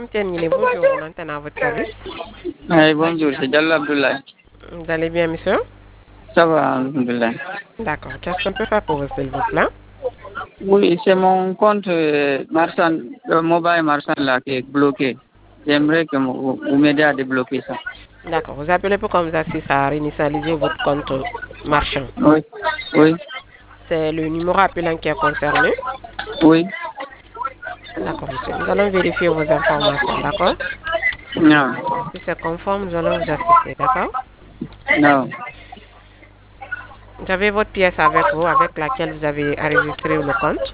Bonjour, on entend à votre service. Oui, bonjour, c'est Diallo Abdoulaye. Vous allez bien, monsieur? Ça va, alhamdoulilah. D'accord. Qu'est-ce qu'on peut faire pour vous, s'il vous plaît? Oui, c'est mon compte marchand, mobile marchand là qui est bloqué. J'aimerais que vous m'aidiez à débloquer ça. D'accord. Vous appelez pour qu'on vous assiste à réinitialiser votre compte marchand. Oui, oui, C'est le numéro appelant qui est concerné. oui. D'accord, monsieur. Nous allons vérifier vos informations, d'accord? Non, Si c'est conforme, nous allons vous assister, d'accord? non. Vous avez votre pièce avec vous, avec laquelle vous avez enregistré le compte.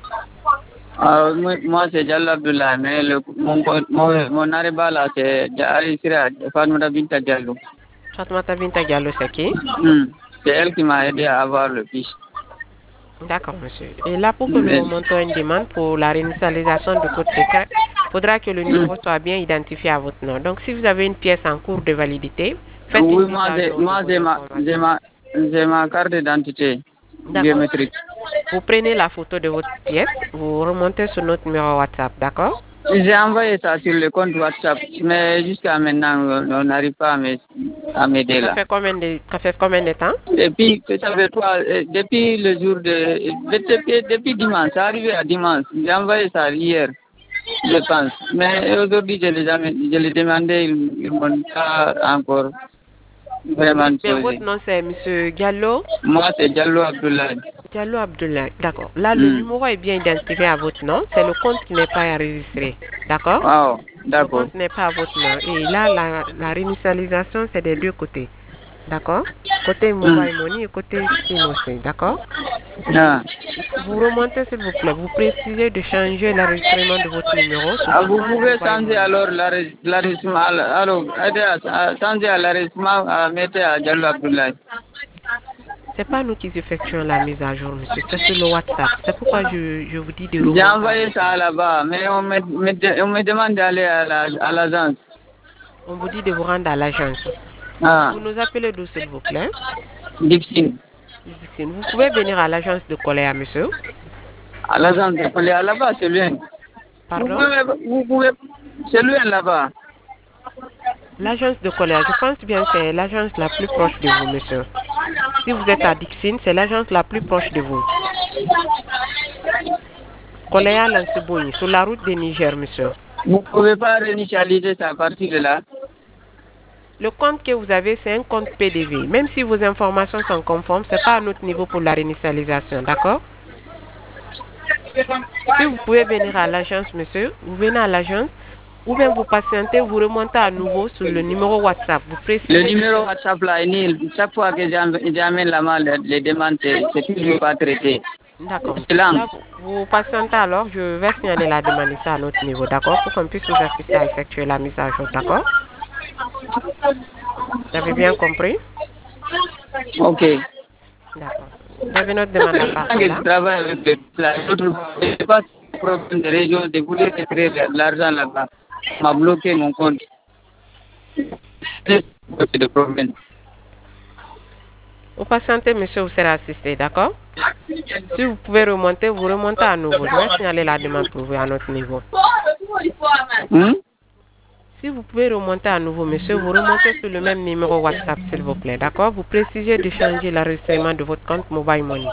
Moi, c'est Diallo Abdoulaye, mais mon arriba là, c'est Arisira, Fatoumata Binta Diallo. Fatmata Binta Diallo, c'est qui? C'est elle qui m'a aidé à avoir le fiche. D'accord, monsieur. Et là, pour que nous Mais- remontons une demande pour la réinitialisation de votre ticket, il faudra que le Hmm. numéro soit bien identifié à votre nom. Donc, si vous avez une pièce en cours de validité, faites une Oui, mise à jour de vos informations. j'ai ma carte d'identité D'accord. biométrique. Vous prenez la photo de votre pièce, vous remontez sur notre numéro WhatsApp, d'accord? J'ai envoyé ça sur le compte WhatsApp, mais jusqu'à maintenant, on n'arrive pas à m'aider là. Ça fait combien de temps? Depuis, ça fait quoi, depuis le jour depuis dimanche, c'est arrivé à dimanche. J'ai envoyé ça hier, je pense. Mais aujourd'hui, je l'ai demandé, ils m'ont pas encore vraiment Mais votre posé. nom, c'est monsieur Gallo? Moi, c'est Diallo Abdoulaye. Diallo Abdoulaye. D'accord. Là, le Hmm. numéro est bien identifié à votre nom. C'est le compte qui n'est pas enregistré. D'accord? Wow, Le d'accord. compte n'est pas à votre nom. Et là, la réinitialisation, c'est des deux côtés. D'accord? Côté Hmm. mobile money et côté SIM aussi. D'accord? Ah. Vous remontez, s'il vous plaît. Vous précisez de changer l'enregistrement de votre numéro sur votre Vous compte pouvez mobile changer money. alors l'enregistrement, alors aider à changer l'enregistrement à mettre à Diallo Abdoulaye. C'est pas nous qui effectuons la mise à jour, monsieur. C'est sur le WhatsApp. C'est pourquoi je vous dis de J'ai remonter à envoyé votre ça nom. là-bas, mais on me demande d'aller à l'agence. On vous dit de vous rendre à l'agence. Ah, Vous nous appelez d'où, s'il vous plaît? Dixine. Vous pouvez venir à l'agence de Coléa, monsieur. À l'agence, il faut aller là-bas, c'est loin. Pardon? Vous pouvez, c'est loin là-bas. L'agence de Coléa, je pense bien que c'est l'agence la plus proche de vous, monsieur. Si vous êtes à Dixine, c'est l'agence la plus proche de vous. Coléa Lansebouni, sur la route de Niger, monsieur. Vous ne pouvez pas réinitialiser ça à partir de là. Le compte que vous avez, c'est un compte PDV. Même si vos informations sont conformes, ce n'est pas à notre niveau pour la réinitialisation, d'accord? Si vous pouvez venir à l'agence, monsieur, vous venez à l'agence, ou bien vous patientez, vous remontez à nouveau sur le numéro WhatsApp. Vous Le précisez de numéro changer. WhatsApp là est nul. Chaque fois que j'amène là-bas les demandes, c'est toujours pas traité. D'accord, C'est monsieur. lent. Là, vous patientez alors, je vais signaler la demande ici à notre niveau, d'accord, pour qu'on puisse vous assister à effectuer la mise à jour, d'accord? Vous avez bien compris? Ok. D'accord. Vous avez notre demande à Tant partir que là? je travaille avec l'autre, c'est pas un problème de région, de vouloir retirer de l'argent là-bas. On m'a bloqué mon compte. C'est le problème. Vous patientez, monsieur, vous serez assisté, d'accord? Si vous pouvez remonter, vous remontez à nouveau. Je vais signaler la demande pour vous à notre niveau. Hmm? Si vous pouvez remonter à nouveau, monsieur, vous remontez sur le même numéro WhatsApp, s'il vous plaît, d'accord? Vous précisez de changer l'enregistrement de votre compte Mobile Money.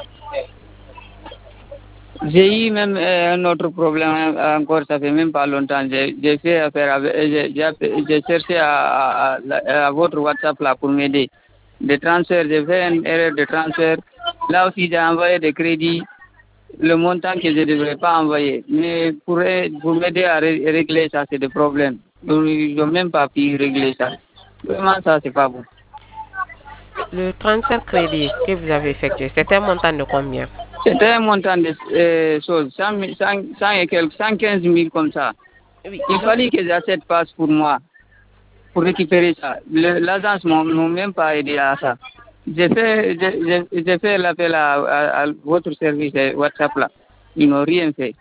J'ai eu même un autre problème encore, ça fait même pas longtemps. J'ai fait affaire avec, j'ai cherché à votre WhatsApp là pour m'aider. Des transferts, j'ai fait une erreur de transfert. Là aussi, j'ai envoyé des crédits, le montant que je ne devrais pas envoyer. Mais pour m'aider à régler ça, c'est des problèmes. Ils n'ont même pas pu régler ça. Vraiment, ça, c'est pas bon. Le transfert crédit que vous avez effectué, c'était un montant de combien? C'était un montant de choses, 100 et quelques, 115 000 comme ça. Oui, Il lorsque... fallait que j'achète passe pour moi, pour récupérer ça. L'agence ne m'a même pas aidé à ça. J'ai fait l'appel à votre service WhatsApp là. Ils n'ont rien fait.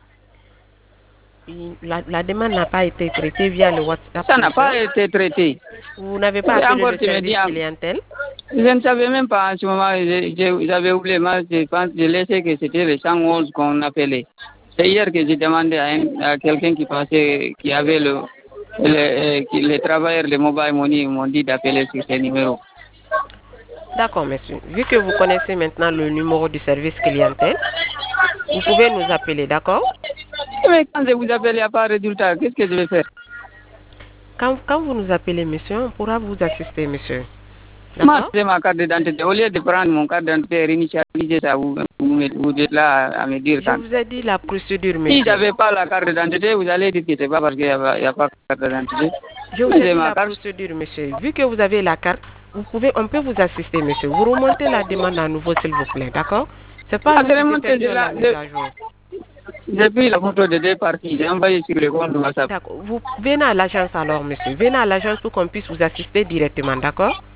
La demande n'a pas été traitée via le WhatsApp, Ça n'a monsieur. pas été traité. Vous n'avez pas Et appelé encore, le tu me service dis, clientèle? je ne savais même pas en ce moment, j'avais oublié, moi, je laissais que c'était le 111 qu'on appelait. C'est hier que j'ai demandé à quelqu'un qui passait, qui avait Les travailleurs de Mobile Money m'ont dit d'appeler sur ces numéros. D'accord, monsieur. Vu que vous connaissez maintenant le numéro du service clientèle, vous pouvez nous appeler, d'accord? Mais quand je vous appelle, il n'y a pas de résultat. Qu'est-ce que je vais faire? Quand vous nous appelez, monsieur, on pourra vous assister, monsieur. Moi, D'accord? c'est ma carte d'identité. Au lieu de prendre mon carte d'identité et réinitialiser ça, vous êtes là à me dire Je quand. vous ai dit la procédure, Si monsieur. je n'avais pas la carte d'identité, vous allez dire que c'est pas parce qu'il n'y a pas de carte d'identité. Je vous Mais ai c'est dit ma la carte. procédure, monsieur. Vu que vous avez la carte, on peut vous assister, monsieur. Vous remontez la demande à nouveau, s'il vous plaît, d'accord? C'est pas Ah, nous c'est qui remonté, effectuons la mise à jour. j'ai pris la photo de deux parties. J'ai envoyé sur le compte WhatsApp. D'accord. Vous venez à l'agence alors, monsieur. Venez à l'agence pour qu'on puisse vous assister directement, d'accord?